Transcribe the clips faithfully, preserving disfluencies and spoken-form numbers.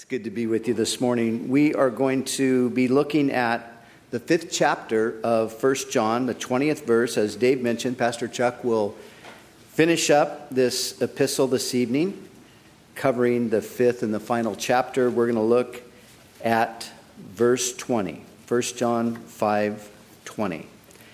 It's good to be with you this morning. We are going to be looking at the fifth chapter of First John, the twentieth verse. As Dave mentioned, Pastor Chuck will finish up this epistle this evening, covering the fifth and the final chapter. We're going to look at verse twenty, First John five twenty.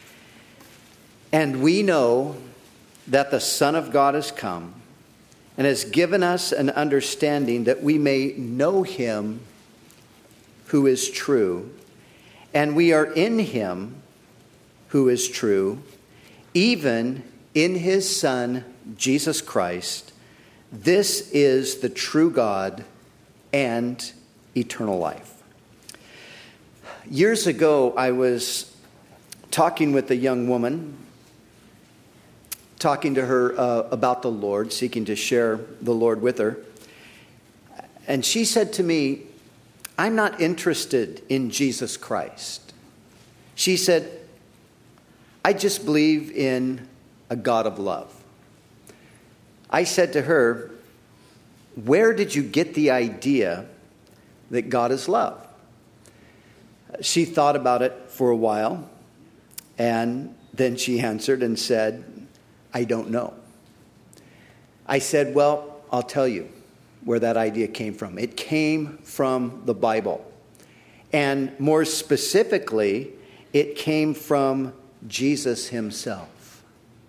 And we know that the Son of God has come and has given us an understanding that we may know him who is true. And we are in him who is true, even in his Son, Jesus Christ. This is the true God and eternal life. Years ago, I was talking with a young woman, talking to her uh, about the Lord, seeking to share the Lord with her. And she said to me, I'm not interested in Jesus Christ. She said, I just believe in a God of love. I said to her, where did you get the idea that God is love? She thought about it for a while, and then she answered and said, I don't know. I said, well, I'll tell you where that idea came from. It came from the Bible. And more specifically, it came from Jesus himself.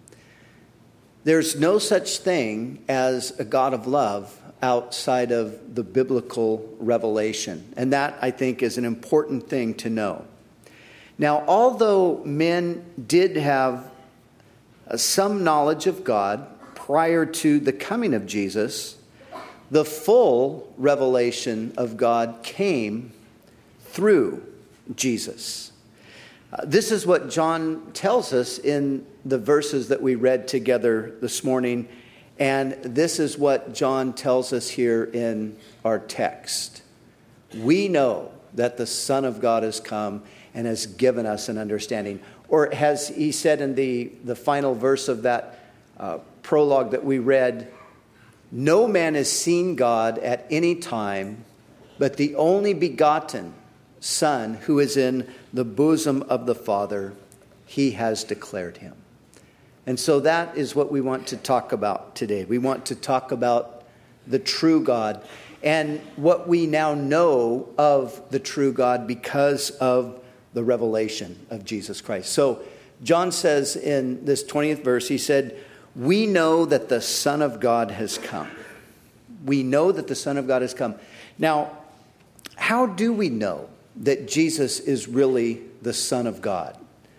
There's no such thing as a God of love outside of the biblical revelation. And that, I think, is an important thing to know. Now, although men did have some knowledge of God prior to the coming of Jesus, the full revelation of God came through Jesus. Uh, this is what John tells us in the verses that we read together this morning, and this is what John tells us here in our text. We know that the Son of God has come and has given us an understanding. Or as he said in the, the final verse of that uh, prologue that we read, no man has seen God at any time, but the only begotten Son who is in the bosom of the Father, he has declared him. And so that is what we want to talk about today. We want to talk about the true God and what we now know of the true God because of the revelation of Jesus Christ. So John says in this twentieth verse, he said, we know that the Son of God has come. We know that the Son of God has come. Now, how do we know that Jesus is really the Son of God?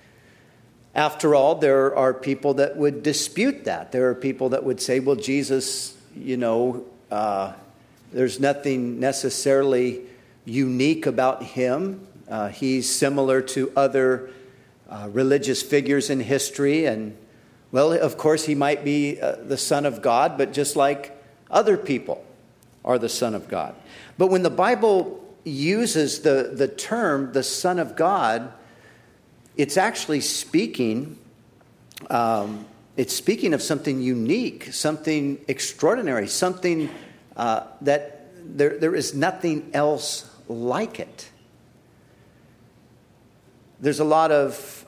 After all, there are people that would dispute that. There are people that would say, well, Jesus, you know, uh, there's nothing necessarily unique about him. Uh, he's similar to other uh, religious figures in history. And, well, of course, he might be uh, the Son of God, but just like other people are the Son of God. But when the Bible uses the, the term, the Son of God, it's actually speaking, um, it's speaking of something unique, something extraordinary, something uh, that there, there is nothing else like it. There's a lot of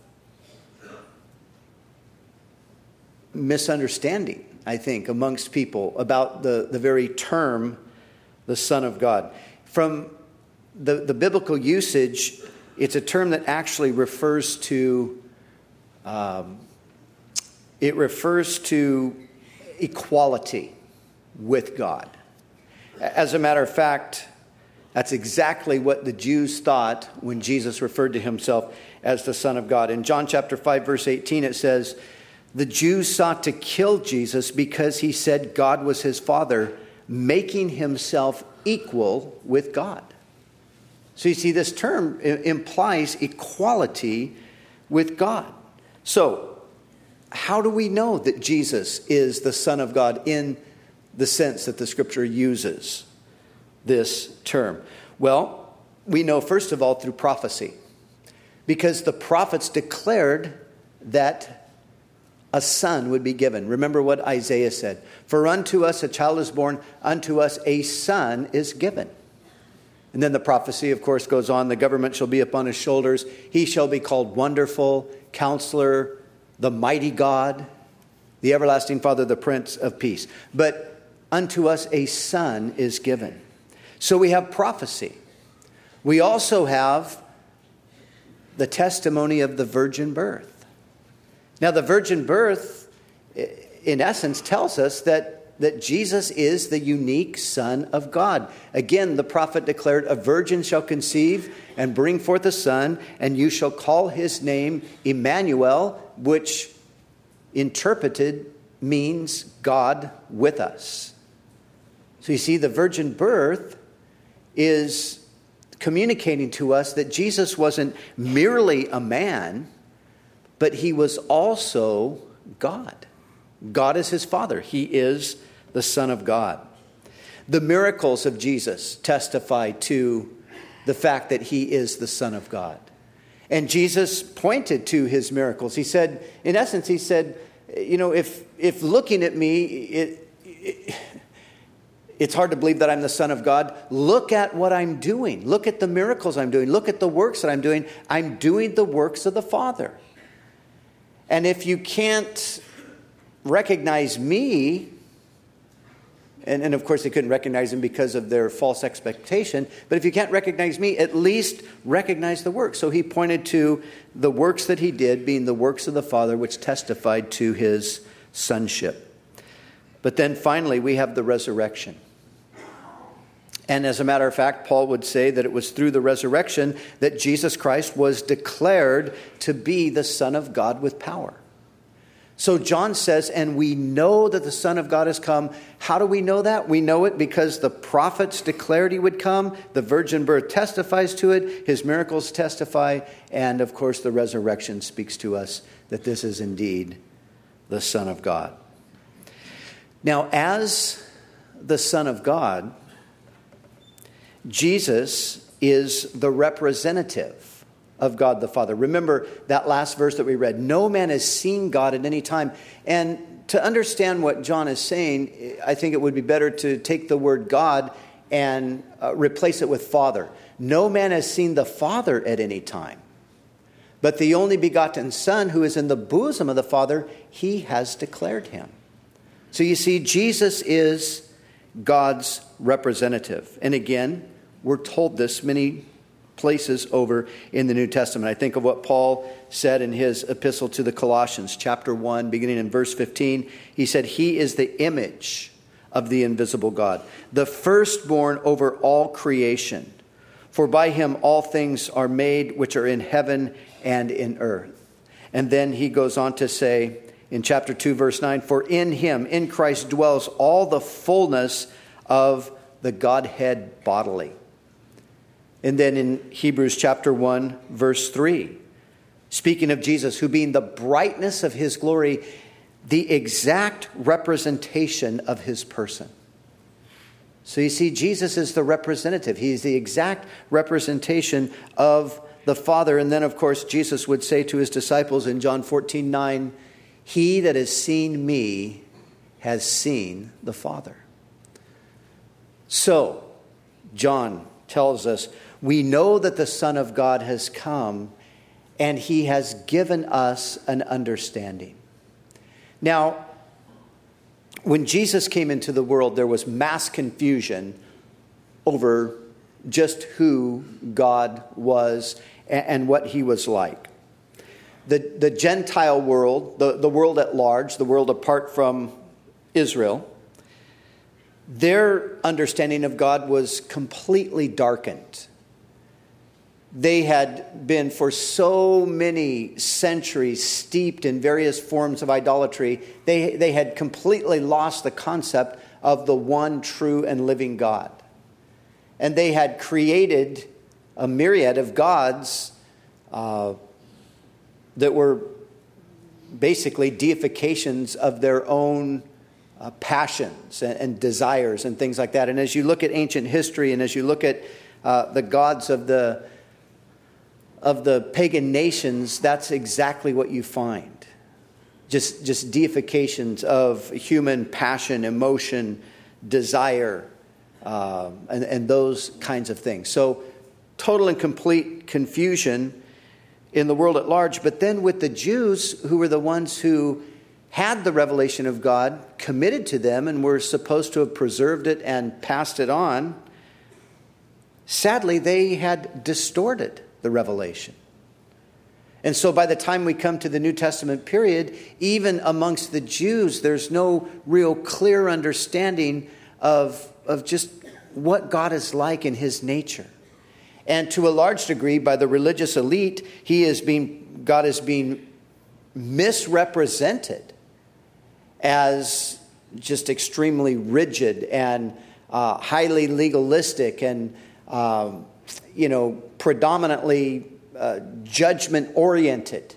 misunderstanding, I think, amongst people about the, the very term, the Son of God. From the, the biblical usage, it's a term that actually refers to, um, it refers to equality with God. As a matter of fact, that's exactly what the Jews thought when Jesus referred to himself as the Son of God. In John chapter five, verse eighteen, it says, the Jews sought to kill Jesus because he said God was his Father, making himself equal with God. So you see, this term implies equality with God. So, how do we know that Jesus is the Son of God in the sense that the Scripture uses this term? Well, we know first of all through prophecy, because the prophets declared that a son would be given. Remember what Isaiah said, for unto us a child is born, unto us a son is given. And then the prophecy, of course, goes on. The government shall be upon his shoulders. He shall be called Wonderful, Counselor, the Mighty God, the Everlasting Father, the Prince of Peace. But unto us a son is given. So we have prophecy. We also have the testimony of the virgin birth. Now, the virgin birth, in essence, tells us that that Jesus is the unique Son of God. Again, the prophet declared, a virgin shall conceive and bring forth a son, and you shall call his name Emmanuel, which interpreted means God with us. So you see, the virgin birth is communicating to us that Jesus wasn't merely a man, but he was also God. God is his Father. He is the Son of God. The miracles of Jesus testify to the fact that he is the Son of God. And Jesus pointed to his miracles. He said, in essence, he said, you know, if if looking at me, it, it, it's hard to believe that I'm the Son of God. Look at what I'm doing. Look at the miracles I'm doing. Look at the works that I'm doing. I'm doing the works of the Father. And if you can't recognize me, and, and of course they couldn't recognize him because of their false expectation, but if you can't recognize me, at least recognize the works. So he pointed to the works that he did being the works of the Father, which testified to his sonship. But then finally we have the resurrection. And as a matter of fact, Paul would say that it was through the resurrection that Jesus Christ was declared to be the Son of God with power. So John says, and we know that the Son of God has come. How do we know that? We know it because the prophets declared he would come. The virgin birth testifies to it. His miracles testify. And of course, the resurrection speaks to us that this is indeed the Son of God. Now, as the Son of God, Jesus is the representative of God the Father. Remember that last verse that we read. No man has seen God at any time. And to understand what John is saying, I think it would be better to take the word God and uh, replace it with Father. No man has seen the Father at any time. But the only begotten Son who is in the bosom of the Father, he has declared him. So you see, Jesus is God's representative. And again, we're told this many places over in the New Testament. I think of what Paul said in his epistle to the Colossians, chapter one, beginning in verse fifteen. He said, he is the image of the invisible God, the firstborn over all creation. For by him all things are made, which are in heaven and in earth. And then he goes on to say in chapter two, verse nine, for in him, in Christ, dwells all the fullness of the Godhead bodily. And then in Hebrews chapter one, verse three, speaking of Jesus, who being the brightness of his glory, the exact representation of his person. So you see, Jesus is the representative. He's the exact representation of the Father. And then, of course, Jesus would say to his disciples in John fourteen nine, he that has seen me has seen the Father. So, John tells us, we know that the Son of God has come, and he has given us an understanding. Now, when Jesus came into the world, there was mass confusion over just who God was and what he was like. The, the Gentile world, the, the world at large, the world apart from Israel, their understanding of God was completely darkened. They had been for so many centuries steeped in various forms of idolatry. They, they had completely lost the concept of the one true and living God. And they had created a myriad of gods uh, that were basically deifications of their own uh, passions and, and desires and things like that. And as you look at ancient history and as you look at uh, the gods of the of the pagan nations, that's exactly what you find. Just, just deifications of human passion, emotion, desire, uh, and, and those kinds of things. So total and complete confusion in the world at large. But then with the Jews, who were the ones who had the revelation of God committed to them and were supposed to have preserved it and passed it on, sadly, they had distorted the revelation. And so by the time we come to the New Testament period, even amongst the Jews, there's no real clear understanding of, of just what God is like in his nature. And to a large degree, by the religious elite, he is being, God is being misrepresented as just extremely rigid and uh, highly legalistic and, um, you know, predominantly uh, judgment-oriented.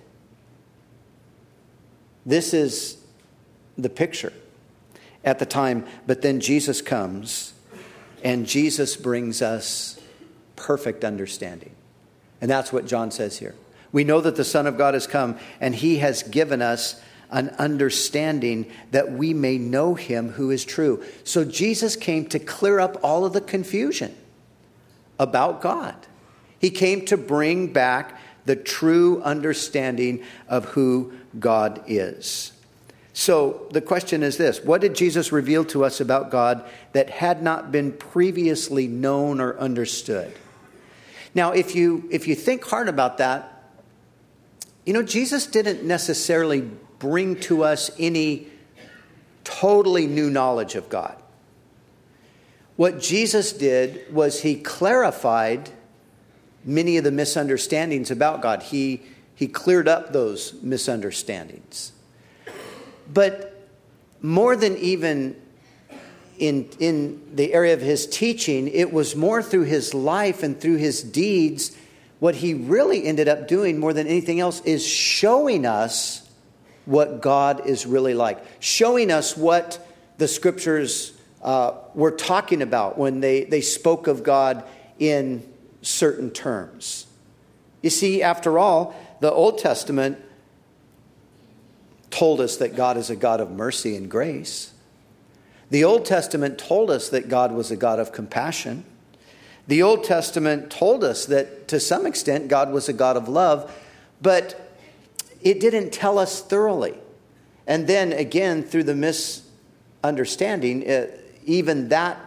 This is the picture at the time. But then Jesus comes, and Jesus brings us perfect understanding. And that's what John says here. We know that the Son of God has come, and he has given us an understanding that we may know him who is true. So Jesus came to clear up all of the confusion about God. He came to bring back the true understanding of who God is. So the question is this: what did Jesus reveal to us about God that had not been previously known or understood? Now, if you if you think hard about that, you know, Jesus didn't necessarily bring to us any totally new knowledge of God. What Jesus did was he clarified many of the misunderstandings about God. He, he cleared up those misunderstandings. But more than even in, in the area of his teaching, it was more through his life and through his deeds. What he really ended up doing more than anything else is showing us what God is really like. Showing us what the scriptures uh, were talking about when they, they spoke of God in certain terms. You see, after all, the Old Testament told us that God is a God of mercy and grace. The Old Testament told us that God was a God of compassion. The Old Testament told us that to some extent God was a God of love, but it didn't tell us thoroughly. And then again, through the misunderstanding, it, even that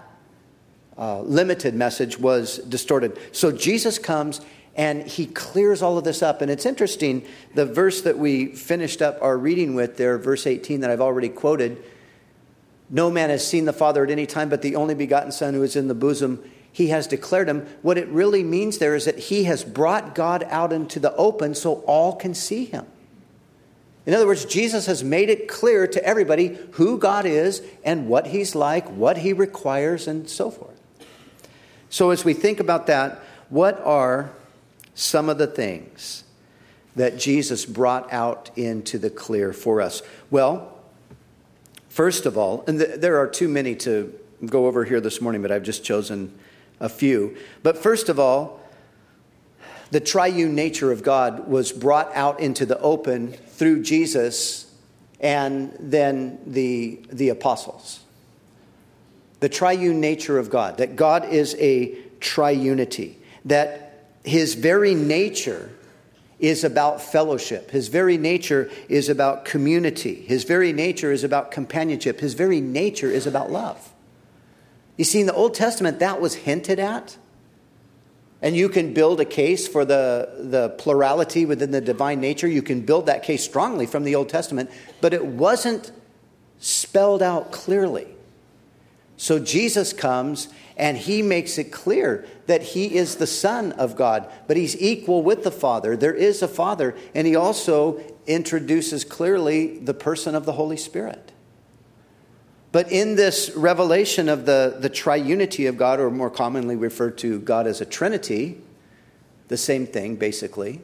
uh, limited message was distorted. So Jesus comes and he clears all of this up. And it's interesting, the verse that we finished up our reading with there, verse eighteen that I've already quoted, no man has seen the Father at any time but the only begotten Son who is in the bosom, he has declared him. What it really means there is that he has brought God out into the open so all can see him. In other words, Jesus has made it clear to everybody who God is and what he's like, what he requires, and so forth. So as we think about that, what are some of the things that Jesus brought out into the clear for us? Well, first of all, and th- there are too many to go over here this morning, but I've just chosen a few. But first of all, the triune nature of God was brought out into the open through Jesus and then the, the apostles. The triune nature of God, that God is a triunity, that his very nature is about fellowship. His very nature is about community. His very nature is about companionship. His very nature is about love. You see, in the Old Testament, that was hinted at. And you can build a case for the, the plurality within the divine nature. You can build that case strongly from the Old Testament, but it wasn't spelled out clearly. So Jesus comes and he makes it clear that he is the Son of God, but he's equal with the Father. There is a Father, and he also introduces clearly the person of the Holy Spirit. But in this revelation of the, the triunity of God, or more commonly referred to God as a Trinity, the same thing basically,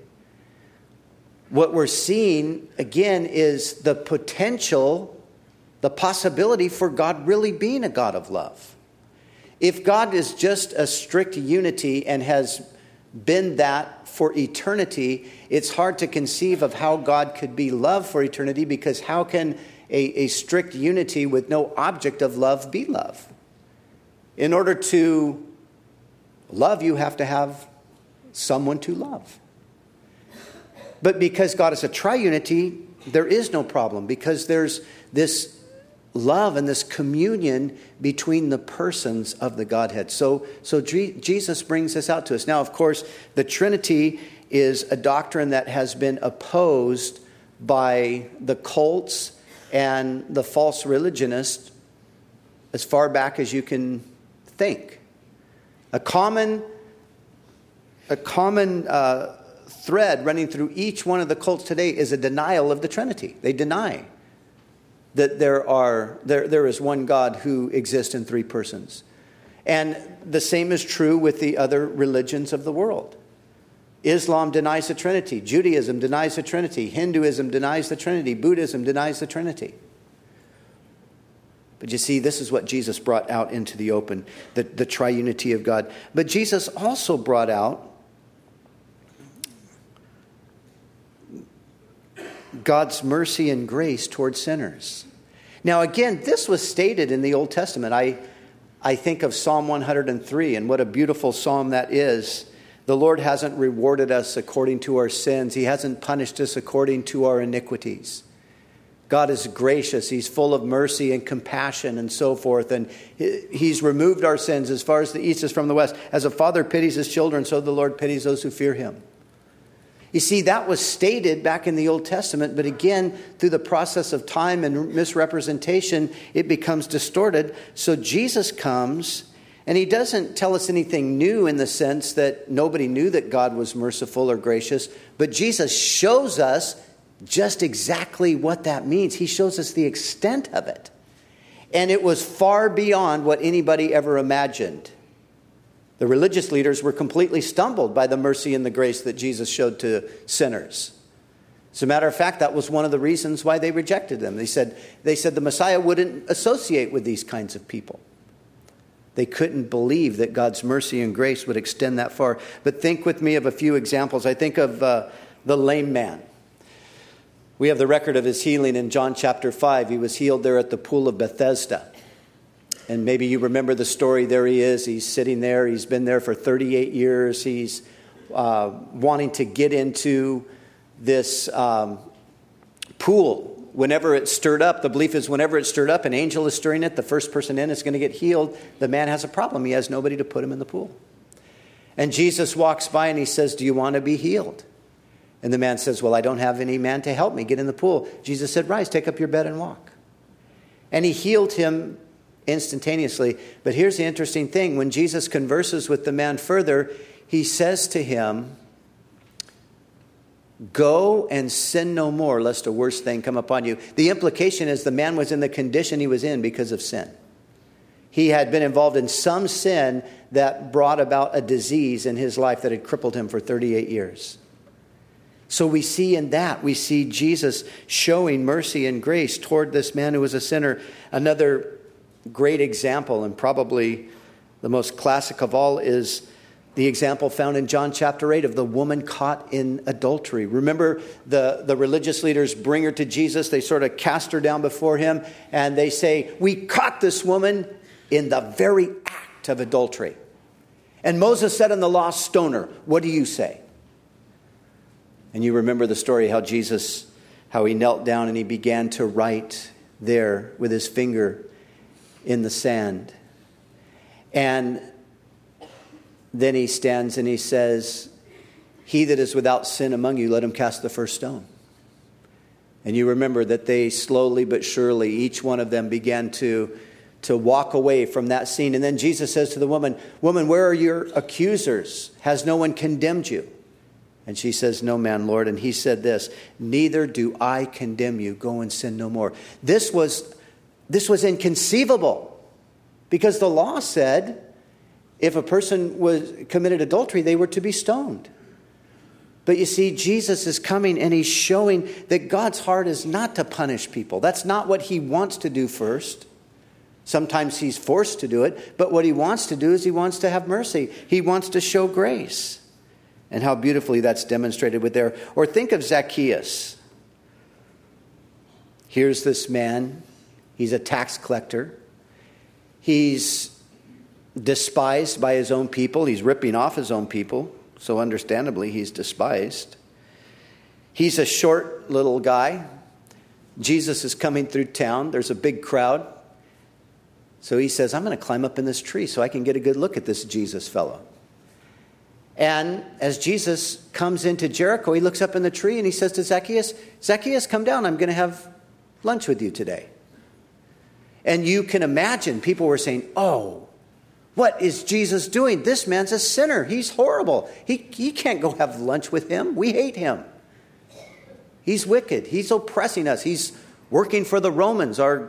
what we're seeing again is the potential, the possibility for God really being a God of love. If God is just a strict unity and has been that for eternity, it's hard to conceive of how God could be love for eternity, because how can A, a strict unity with no object of love be love? In order to love, you have to have someone to love. But because God is a triunity, there is no problem, because there's this love and this communion between the persons of the Godhead. So, so G- Jesus brings this out to us. Now, of course, the Trinity is a doctrine that has been opposed by the cults and the false religionists as far back as you can think. A common, a common uh, thread running through each one of the cults today is a denial of the Trinity. They deny that there are there there is one God who exists in three persons. And the same is true with the other religions of the world. Islam denies the Trinity. Judaism denies the Trinity. Hinduism denies the Trinity. Buddhism denies the Trinity. But you see, this is what Jesus brought out into the open, the, the triunity of God. But Jesus also brought out God's mercy and grace towards sinners. Now, again, this was stated in the Old Testament. I, I think of Psalm one hundred three, and what a beautiful psalm that is. The Lord hasn't rewarded us according to our sins. He hasn't punished us according to our iniquities. God is gracious. He's full of mercy and compassion and so forth. And He's removed our sins as far as the east is from the west. As a father pities his children, so the Lord pities those who fear Him. You see, that was stated back in the Old Testament, but again, through the process of time and misrepresentation, it becomes distorted. So Jesus comes, and He doesn't tell us anything new in the sense that nobody knew that God was merciful or gracious, but Jesus shows us just exactly what that means. He shows us the extent of it. And it was far beyond what anybody ever imagined. The religious leaders were completely stumbled by the mercy and the grace that Jesus showed to sinners. As a matter of fact, that was one of the reasons why they rejected them. They said, they said the Messiah wouldn't associate with these kinds of people. They couldn't believe that God's mercy and grace would extend that far. But think with me of a few examples. I think of uh, the lame man. We have the record of his healing in John chapter five. He was healed there at the pool of Bethesda. And maybe you remember the story. There he is. He's sitting there. He's been there for thirty-eight years. He's uh, wanting to get into this um, pool. Whenever it's stirred up, the belief is whenever it's stirred up, an angel is stirring it, the first person in is going to get healed. The man has a problem. He has nobody to put him in the pool. And Jesus walks by and He says, "Do you want to be healed?" And the man says, "Well, I don't have any man to help me get in the pool." Jesus said, "Rise, take up your bed and walk." And He healed him instantaneously. But here's the interesting thing. When Jesus converses with the man further, He says to him, "Go and sin no more, lest a worse thing come upon you." The implication is the man was in the condition he was in because of sin. He had been involved in some sin that brought about a disease in his life that had crippled him for thirty-eight years. So we see in that, we see Jesus showing mercy and grace toward this man who was a sinner. Another great example, and probably the most classic of all, is the example found in John chapter eight of the woman caught in adultery. Remember, the, the religious leaders bring her to Jesus. They sort of cast her down before Him, and they say, "We caught this woman in the very act of adultery. And Moses said in the law, stone her. What do you say?" And you remember the story how Jesus, how He knelt down and He began to write there with His finger in the sand. And then He stands and He says, "He that is without sin among you, let him cast the first stone." And you remember that they slowly but surely, each one of them began to, to walk away from that scene. And then Jesus says to the woman, "Woman, where are your accusers? Has no one condemned you?" And she says, "No man, Lord." And He said this, "Neither do I condemn you. Go and sin no more." This was, this was inconceivable, because the law said if a person was committed adultery, they were to be stoned. But you see, Jesus is coming and He's showing that God's heart is not to punish people. That's not what He wants to do first. Sometimes He's forced to do it. But what He wants to do is He wants to have mercy. He wants to show grace. And how beautifully that's demonstrated with there. Or think of Zacchaeus. Here's this man. He's a tax collector. He's despised by his own people. He's ripping off his own people. So understandably, he's despised. He's a short little guy. Jesus is coming through town. There's a big crowd. So he says, I'm going to climb up in this tree so I can get a good look at this Jesus fellow. And as Jesus comes into Jericho, he looks up in the tree and he says to Zacchaeus, Zacchaeus, come down. I'm going to have lunch with you today. And you can imagine people were saying, oh, what is Jesus doing? This man's a sinner. He's horrible. He, he can't go have lunch with him. We hate him. He's wicked. He's oppressing us. He's working for the Romans, our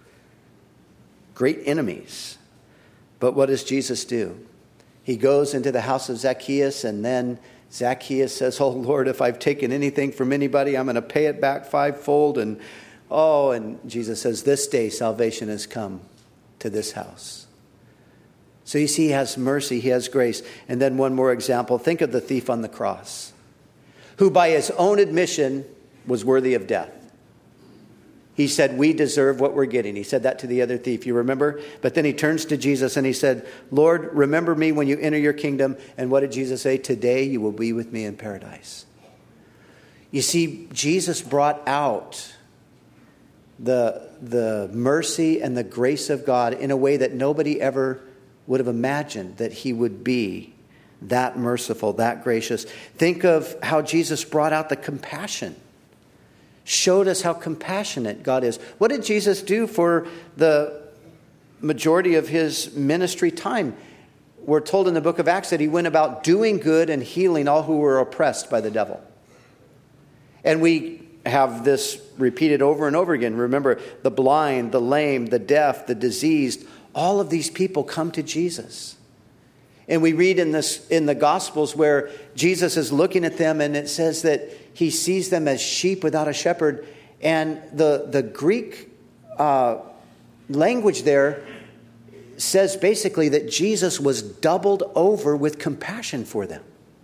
great enemies. But what does Jesus do? He goes into the house of Zacchaeus, and then Zacchaeus says, oh, Lord, if I've taken anything from anybody, I'm going to pay it back fivefold. And oh, and Jesus says, this day salvation has come to this house. So you see, he has mercy, he has grace. And then one more example. Think of the thief on the cross, who by his own admission was worthy of death. He said, we deserve what we're getting. He said that to the other thief, you remember? But then he turns to Jesus and he said, Lord, remember me when you enter your kingdom. And what did Jesus say? Today you will be with me in paradise. You see, Jesus brought out the, the mercy and the grace of God in a way that nobody ever would have imagined that he would be that merciful, that gracious. Think of how Jesus brought out the compassion. Showed us how compassionate God is. What did Jesus do for the majority of his ministry time? We're told in the book of Acts that he went about doing good and healing all who were oppressed by the devil. And we have this repeated over and over again. Remember, the blind, the lame, the deaf, the diseased, all of these people come to Jesus. And we read in this in the Gospels where Jesus is looking at them, and it says that he sees them as sheep without a shepherd. And the, the Greek uh, language there says basically that Jesus was doubled over with compassion for them.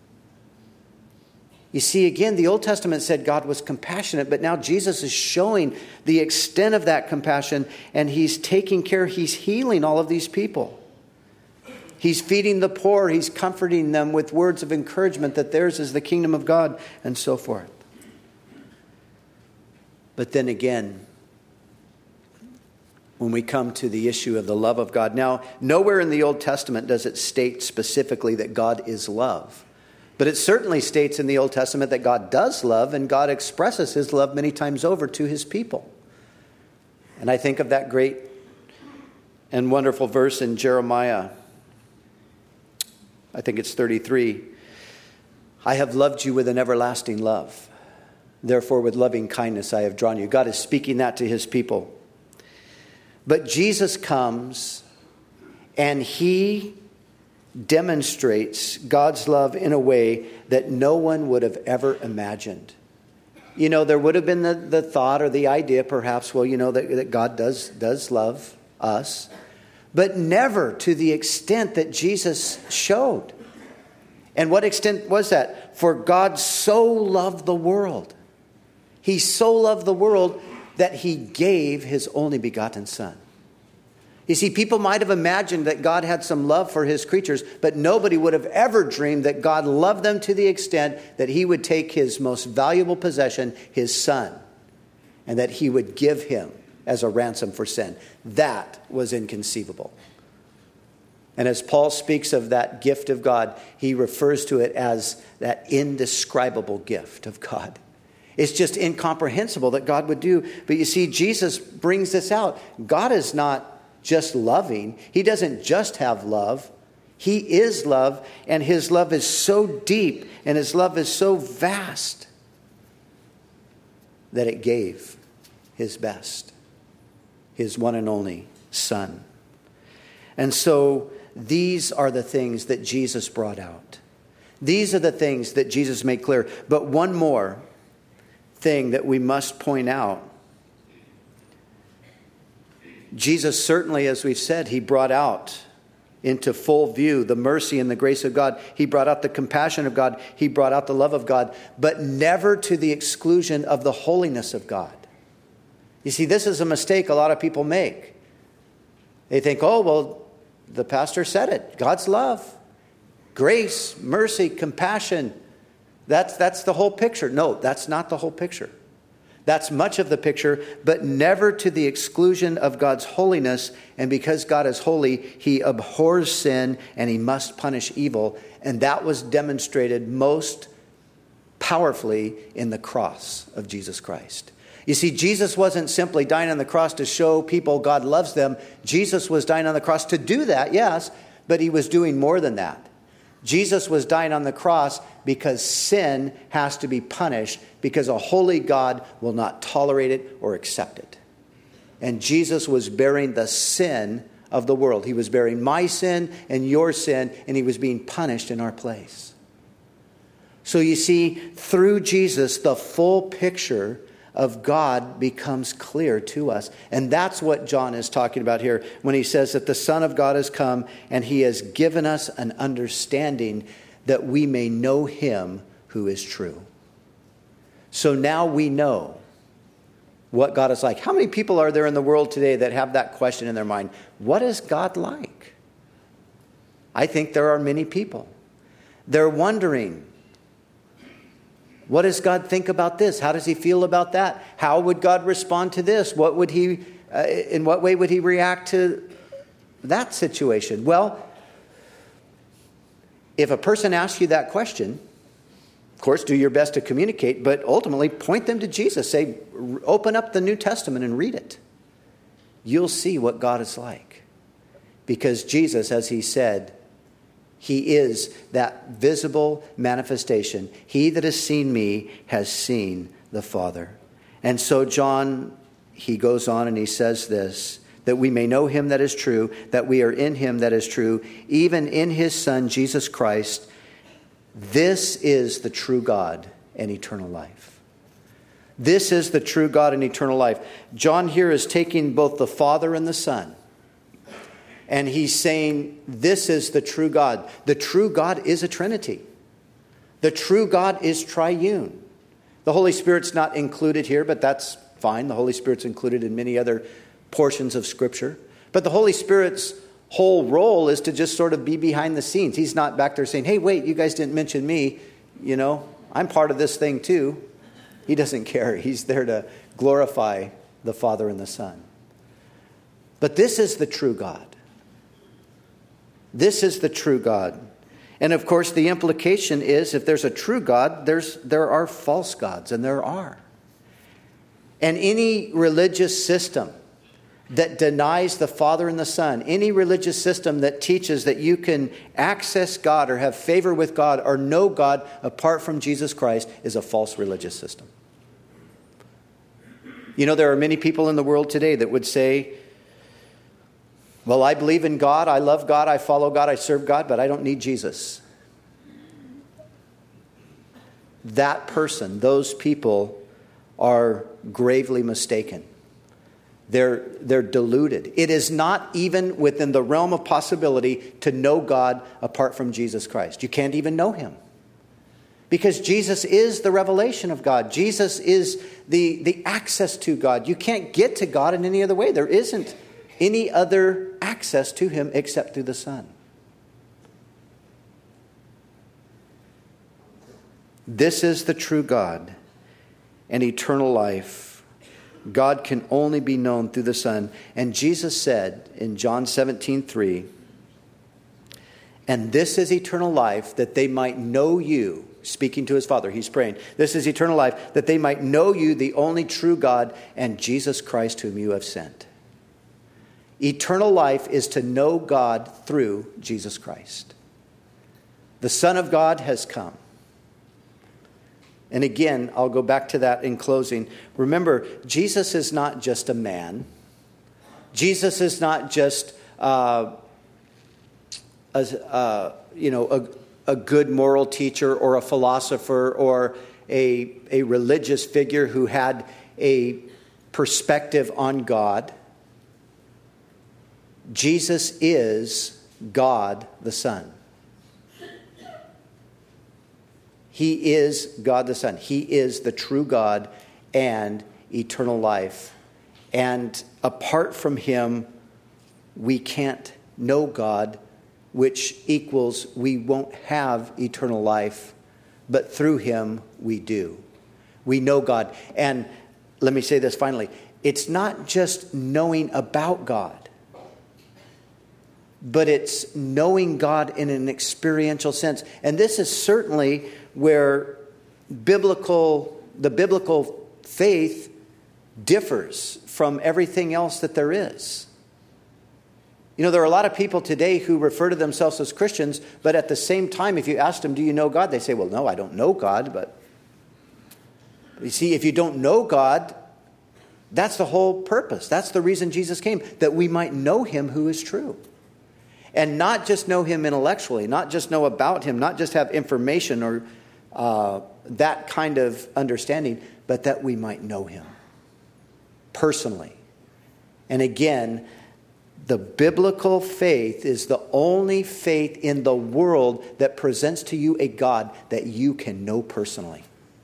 You see, again, the Old Testament said God was compassionate, but now Jesus is showing the extent of that compassion, and he's taking care, he's healing all of these people. He's feeding the poor. He's comforting them with words of encouragement that theirs is the kingdom of God, and so forth. But then again, when we come to the issue of the love of God, now, nowhere in the Old Testament does it state specifically that God is love. But it certainly states in the Old Testament that God does love, and God expresses his love many times over to his people. And I think of that great and wonderful verse in Jeremiah. I think it's thirty-three. I have loved you with an everlasting love. Therefore, with loving kindness I have drawn you. God is speaking that to his people. But Jesus comes and he demonstrates God's love in a way that no one would have ever imagined. You know, there would have been the, the thought or the idea perhaps, well, you know, that, that God does, does love us, but never to the extent that Jesus showed. And what extent was that? For God so loved the world. He so loved the world that he gave his only begotten Son. You see, people might have imagined that God had some love for his creatures, but nobody would have ever dreamed that God loved them to the extent that he would take his most valuable possession, his Son, and that he would give him as a ransom for sin. That was inconceivable. And as Paul speaks of that gift of God, he refers to it as that indescribable gift of God. It's just incomprehensible that God would do. But you see, Jesus brings this out. God is not just loving. He doesn't just have love. He is love, and his love is so deep and his love is so vast that it gave his best, his one and only Son. And so these are the things that Jesus brought out. These are the things that Jesus made clear. But one more thing that we must point out. Jesus certainly, as we've said, he brought out into full view the mercy and the grace of God. He brought out the compassion of God. He brought out the love of God, but never to the exclusion of the holiness of God. You see, this is a mistake a lot of people make. They think, oh, well, the pastor said it. God's love, grace, mercy, compassion. That's, that's the whole picture. No, that's not the whole picture. That's much of the picture, but never to the exclusion of God's holiness. And because God is holy, he abhors sin and he must punish evil. And that was demonstrated most powerfully in the cross of Jesus Christ. You see, Jesus wasn't simply dying on the cross to show people God loves them. Jesus was dying on the cross to do that, yes, but he was doing more than that. Jesus was dying on the cross because sin has to be punished, because a holy God will not tolerate it or accept it. And Jesus was bearing the sin of the world. He was bearing my sin and your sin, and he was being punished in our place. So you see, through Jesus, the full picture of God becomes clear to us. And that's what John is talking about here when he says that the Son of God has come and he has given us an understanding that we may know him who is true. So now we know what God is like. How many people are there in the world today that have that question in their mind? What is God like? I think there are many people. They're wondering, what does God think about this? How does he feel about that? How would God respond to this? What would he, uh, in what way would he react to that situation? Well, if a person asks you that question, of course, do your best to communicate, but ultimately point them to Jesus. Say, open up the New Testament and read it. You'll see what God is like. Because Jesus, as he said, he is that visible manifestation. He that has seen me has seen the Father. And so John, he goes on and he says this, that we may know him that is true, that we are in him that is true, even in his Son, Jesus Christ. This is the true God and eternal life. This is the true God and eternal life. John here is taking both the Father and the Son, and he's saying, this is the true God. The true God is a Trinity. The true God is triune. The Holy Spirit's not included here, but that's fine. The Holy Spirit's included in many other portions of Scripture. But the Holy Spirit's whole role is to just sort of be behind the scenes. He's not back there saying, hey, wait, you guys didn't mention me. You know, I'm part of this thing too. He doesn't care. He's there to glorify the Father and the Son. But this is the true God. This is the true God. And of course, the implication is if there's a true God, there's there are false gods, and there are. And any religious system that denies the Father and the Son, any religious system that teaches that you can access God or have favor with God or know God apart from Jesus Christ is a false religious system. You know, there are many people in the world today that would say, well, I believe in God, I love God, I follow God, I serve God, but I don't need Jesus. That person, those people are gravely mistaken. They're, they're deluded. It is not even within the realm of possibility to know God apart from Jesus Christ. You can't even know him. Because Jesus is the revelation of God. Jesus is the, the access to God. You can't get to God in any other way. There isn't any other access to him except through the Son. This is the true God and eternal life. God can only be known through the Son. And Jesus said in John seventeen three, and this is eternal life, that they might know you. Speaking to his Father, he's praying. This is eternal life, that they might know you, the only true God, and Jesus Christ whom you have sent. Eternal life is to know God through Jesus Christ. The Son of God has come. And again, I'll go back to that in closing. Remember, Jesus is not just a man. Jesus is not just uh, a, uh, you know, a, a good moral teacher or a philosopher or a, a religious figure who had a perspective on God. Jesus is God the Son. He is God the Son. He is the true God and eternal life. And apart from him, we can't know God, which equals we won't have eternal life, but through him we do. We know God. And let me say this finally. It's not just knowing about God, but it's knowing God in an experiential sense. And this is certainly where biblical, the biblical faith differs from everything else that there is. You know, there are a lot of people today who refer to themselves as Christians, but at the same time, if you ask them, do you know God? They say, well, no, I don't know God. But you see, if you don't know God, that's the whole purpose. That's the reason Jesus came, that we might know him who is true. And not just know him intellectually, not just know about him, not just have information or uh, that kind of understanding, but that we might know him personally. And again, the biblical faith is the only faith in the world that presents to you a God that you can know personally.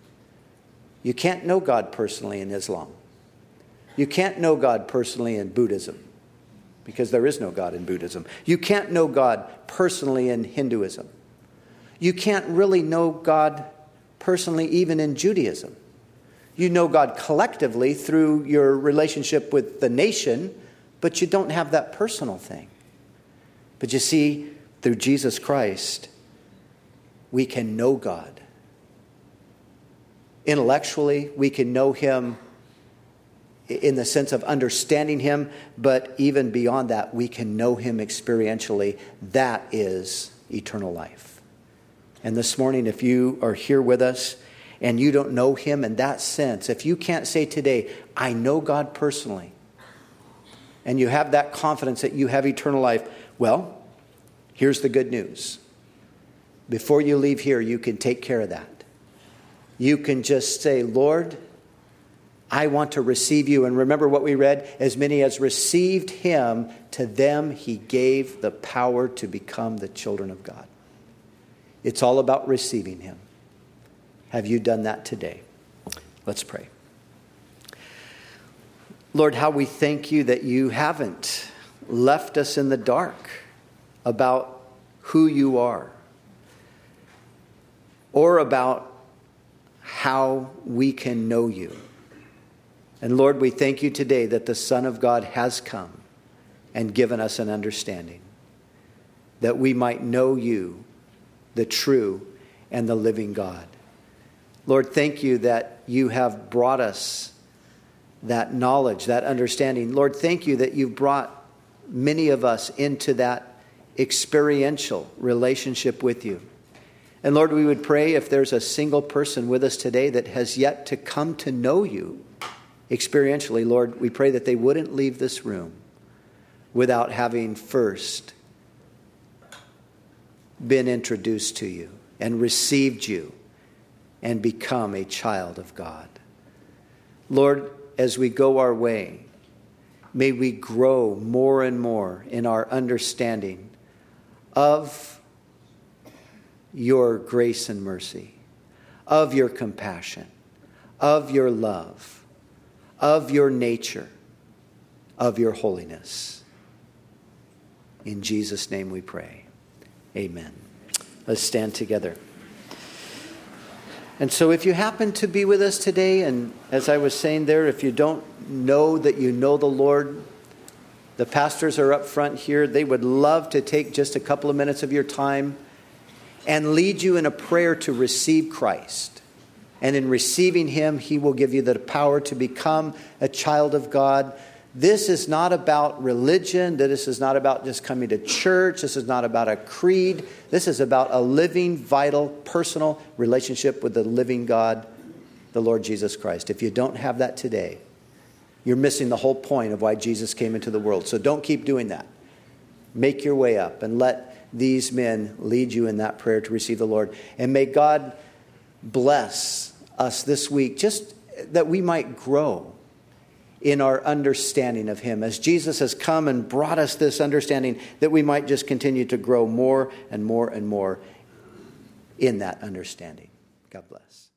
You can't know God personally in Islam. You can't know God personally in Buddhism, because there is no God in Buddhism. You can't know God personally in Hinduism. You can't really know God personally even in Judaism. You know God collectively through your relationship with the nation, but you don't have that personal thing. But you see, through Jesus Christ, we can know God. Intellectually, we can know him in the sense of understanding him, but even beyond that, we can know him experientially. That is eternal life. And this morning, if you are here with us and you don't know him in that sense, if you can't say today, I know God personally, and you have that confidence that you have eternal life, well, here's the good news. Before you leave here, you can take care of that. You can just say, Lord, I want to receive you. And remember what we read, as many as received him, to them he gave the power to become the children of God. It's all about receiving him. Have you done that today? Let's pray. Lord, how we thank you that you haven't left us in the dark about who you are or about how we can know you. And Lord, we thank you today that the Son of God has come and given us an understanding, that we might know you, the true and the living God. Lord, thank you that you have brought us that knowledge, that understanding. Lord, thank you that you've brought many of us into that experiential relationship with you. And Lord, we would pray if there's a single person with us today that has yet to come to know you experientially, Lord, we pray that they wouldn't leave this room without having first been introduced to you and received you and become a child of God. Lord, as we go our way, may we grow more and more in our understanding of your grace and mercy, of your compassion, of your love, of your nature, of your holiness. In Jesus' name we pray. Amen. Let's stand together. And so if you happen to be with us today, and as I was saying there, if you don't know that you know the Lord, the pastors are up front here. They would love to take just a couple of minutes of your time and lead you in a prayer to receive Christ. And in receiving him, he will give you the power to become a child of God. This is not about religion. This is not about just coming to church. This is not about a creed. This is about a living, vital, personal relationship with the living God, the Lord Jesus Christ. If you don't have that today, you're missing the whole point of why Jesus came into the world. So don't keep doing that. Make your way up and let these men lead you in that prayer to receive the Lord. And may God bless us this week, just that we might grow in our understanding of him. As Jesus has come and brought us this understanding, that we might just continue to grow more and more and more in that understanding. God bless.